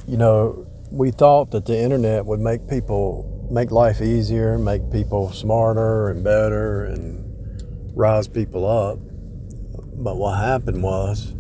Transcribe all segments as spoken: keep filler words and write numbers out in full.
You know, we thought that the internet would make people, make life easier, make people smarter and better and rise people up. But what happened was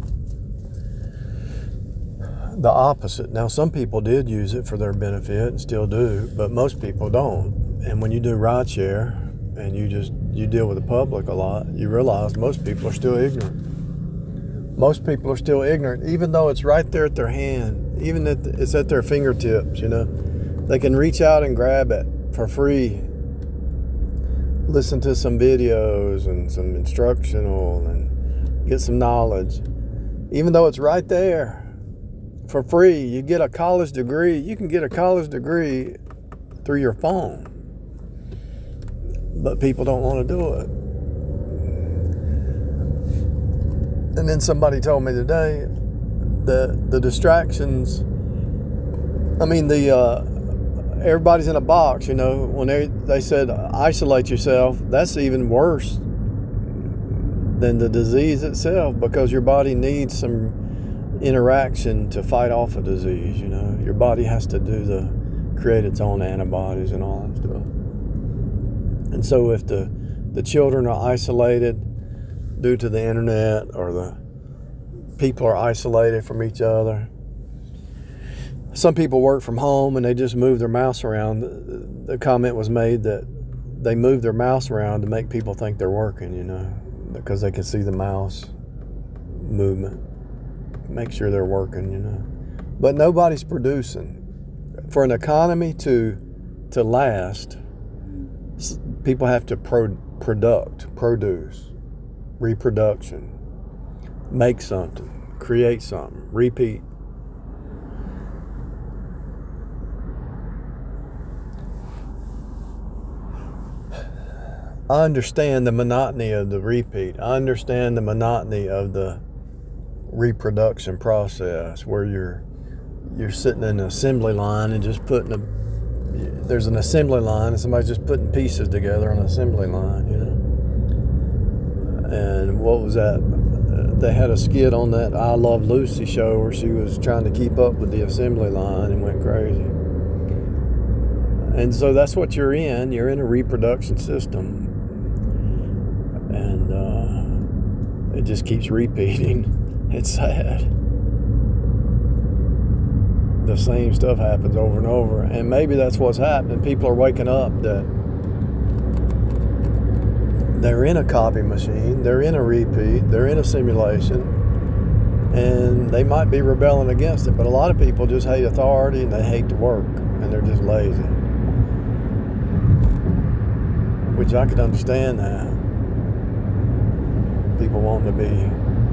the opposite. Now, some people did use it for their benefit and still do, but most people don't. And when you do rideshare and you just, you deal with the public a lot, you realize most people are still ignorant. Most people are still ignorant, even though it's right there at their hand, even if it's at their fingertips, you know. They can reach out and grab it for free, listen to some videos and some instructional and get some knowledge. Even though it's right there for free, you get a college degree. You can get a college degree through your phone, but people don't want to do it. And then somebody told me today that the distractions, I mean, the uh, everybody's in a box, you know. When they, they said isolate yourself, that's even worse than the disease itself, because your body needs some interaction to fight off a disease, you know. Your body has to do the, create its own antibodies and all that stuff. And so if the, the children are isolated due to the internet, or the people are isolated from each other. Some people work from home and they just move their mouse around. The, the comment was made that they move their mouse around to make people think they're working, you know, because they can see the mouse movement, make sure they're working, you know. But nobody's producing. For an economy to to last, people have to pro, product, produce. Reproduction, make something, create something, repeat. I understand the monotony of the repeat. I understand the monotony of the reproduction process, where you're you're sitting in an assembly line and just putting a there's an assembly line and somebody's just putting pieces together on an assembly line, you know. And what was that? They had a skit on that I Love Lucy show where she was trying to keep up with the assembly line and went crazy. And so that's what you're in. You're in a reproduction system. And uh, it just keeps repeating. It's sad. The same stuff happens over and over. And maybe that's what's happening. People are waking up that they're in a copy machine, they're in a repeat, they're in a simulation, and they might be rebelling against it. But a lot of people just hate authority and they hate to work, and they're just lazy. Which I could understand that. People wanting to be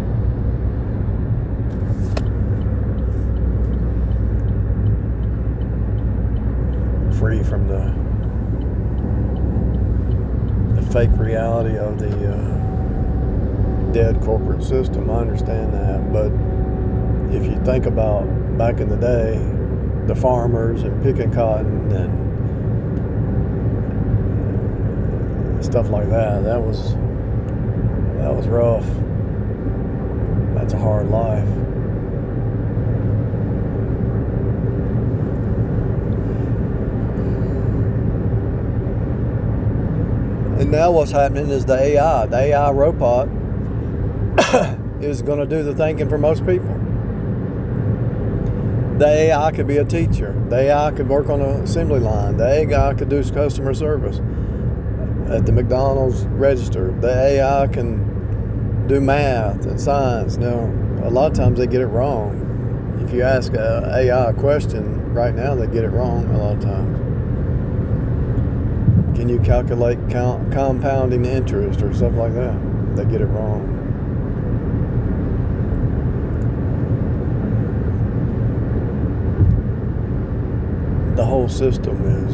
free from the fake reality of the uh, dead corporate system. I understand that, but if you think about back in the day, the farmers and picking cotton and stuff like that, that was that was rough. That's a hard life. And now what's happening is the A I, the A I robot is going to do the thinking for most people. The A I could be a teacher. The A I could work on an assembly line. The A I could do customer service at the McDonald's register. The A I can do math and science. Now, a lot of times they get it wrong. If you ask an A I a question right now, they get it wrong a lot of times. Can you calculate count, compounding interest or stuff like that? They get it wrong. The whole system is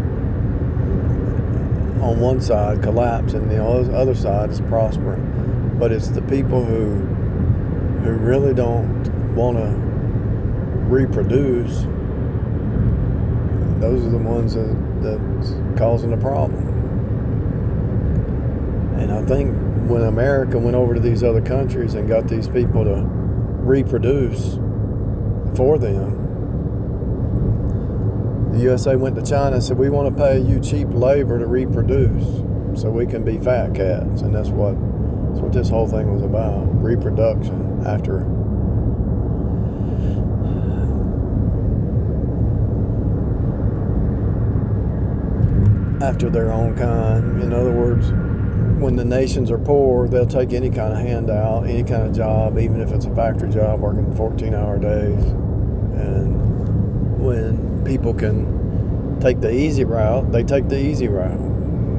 on one side collapsing, the other side is prospering. But it's the people who who really don't want to reproduce. Those are the ones that, that's causing the problem. And I think when America went over to these other countries and got these people to reproduce for them, The U S A went to China and said, we want to pay you cheap labor to reproduce so we can be fat cats. And that's what that's what this whole thing was about, reproduction after after their own kind. In other words, when the nations are poor, they'll take any kind of handout, any kind of job, even if it's a factory job, working fourteen-hour days. And when people can take the easy route, they take the easy route.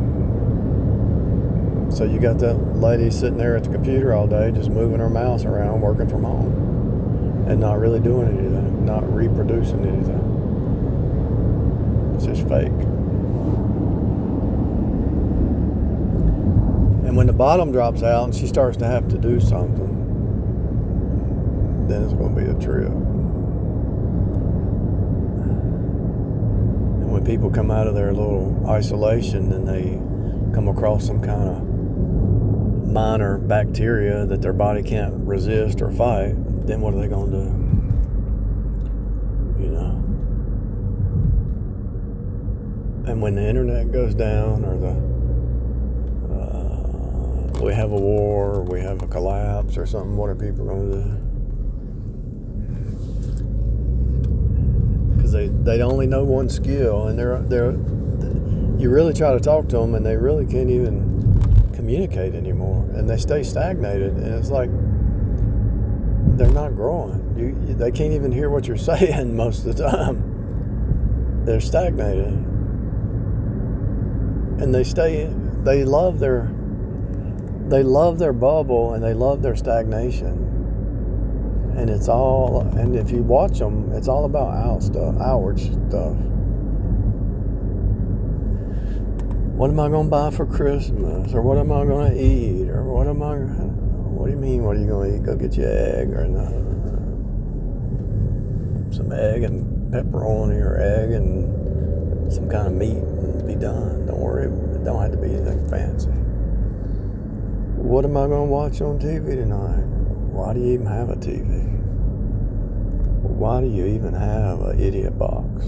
So you got that lady sitting there at the computer all day, just moving her mouse around, working from home, and not really doing anything, not reproducing anything. It's just fake. And when the bottom drops out and she starts to have to do something, then it's going to be a trip. And when people come out of their little isolation and they come across some kind of minor bacteria that their body can't resist or fight, then what are they going to do? You know? And when the internet goes down, or the uh, we have a war, or we have a collapse or something, what are people going to do? Because they, they only know one skill, and they're they're you really try to talk to them and they really can't even communicate anymore, and they stay stagnated, and it's like they're not growing. You, you they can't even hear what you're saying most of the time. They're stagnated, and they stay they love their they love their bubble, and they love their stagnation, and it's all and if you watch them, it's all about out stuff outward stuff. What am I going to buy for Christmas? Or what am I going to eat? Or what am I... What do you mean, what are you going to eat? Go get you an egg or no, some egg and pepperoni, or egg and some kind of meat, and be done. Don't worry. It don't have to be anything fancy. What am I going to watch on T V tonight? Why do you even have a T V? Why do you even have an idiot box?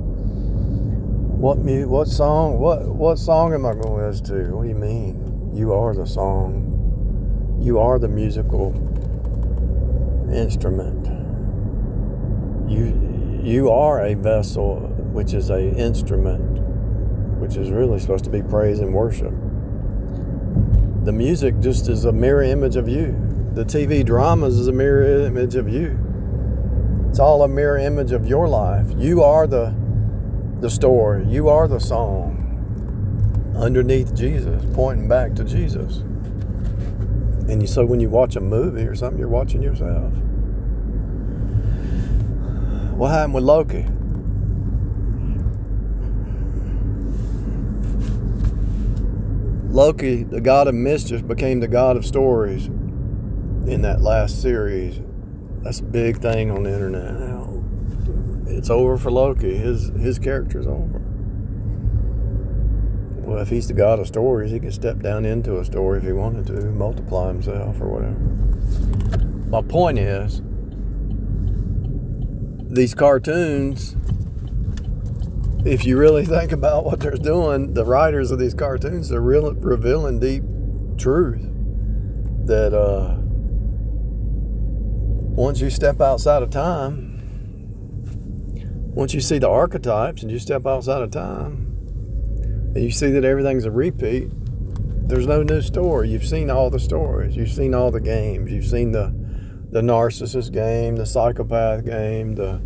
What mu- What song? What what song am I going to listen to? What do you mean? You are the song. You are the musical instrument. You you are a vessel, which is a instrument, which is really supposed to be praise and worship. The music just is a mirror image of you. The T V dramas is a mirror image of you. It's all a mirror image of your life. You are the the story. You are the song underneath Jesus, pointing back to Jesus. And you, so when you watch a movie or something, you're watching yourself. What happened with Loki? Loki, the god of mischief, became the god of stories in that last series. That's a big thing on the internet now. It's over for Loki. His his character's over. Well, if he's the god of stories, he can step down into a story if he wanted to, multiply himself or whatever. My point is, these cartoons, if you really think about what they're doing, the writers of these cartoons are real, revealing deep truth that uh, once you step outside of time, once you see the archetypes and you step outside of time and you see that everything's a repeat, there's no new story. You've seen all the stories. You've seen all the games. You've seen the the narcissist game, the psychopath game, the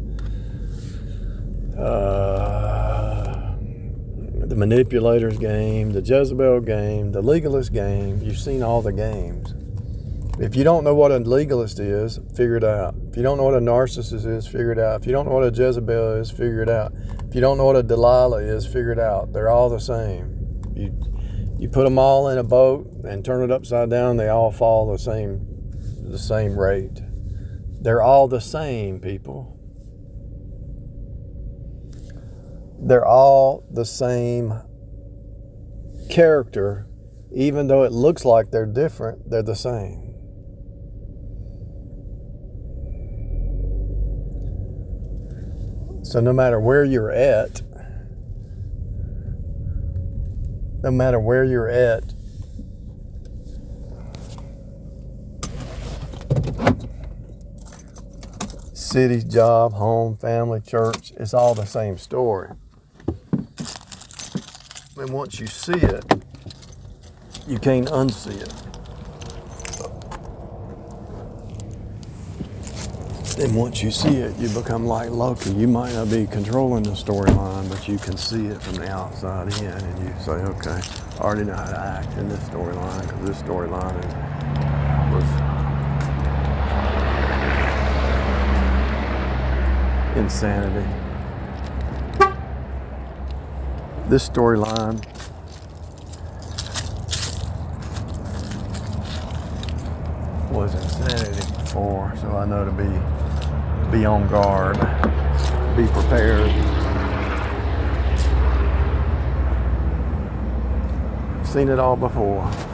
uh, the manipulator's game, the Jezebel game, the legalist game. You've seen all the games. If you don't know what a legalist is, figure it out. If you don't know what a narcissist is, figure it out. If you don't know what a Jezebel is, figure it out. If you don't know what a Delilah is, figure it out. They're all the same. You you put them all in a boat and turn it upside down, they all fall the same the same rate. They're all the same, people. They're all the same character. Even though it looks like they're different, they're the same. So no matter where you're at, no matter where you're at. City, job, home, family, church, it's all the same story. And once you see it, you can't unsee it. And once you see it, you become like Loki. You might not be controlling the storyline, but you can see it from the outside in, and you say, okay, I already know how to act in this storyline, because this storyline is, was insanity. This storyline was insanity before, so I know to be be on guard, be prepared. Seen it all before.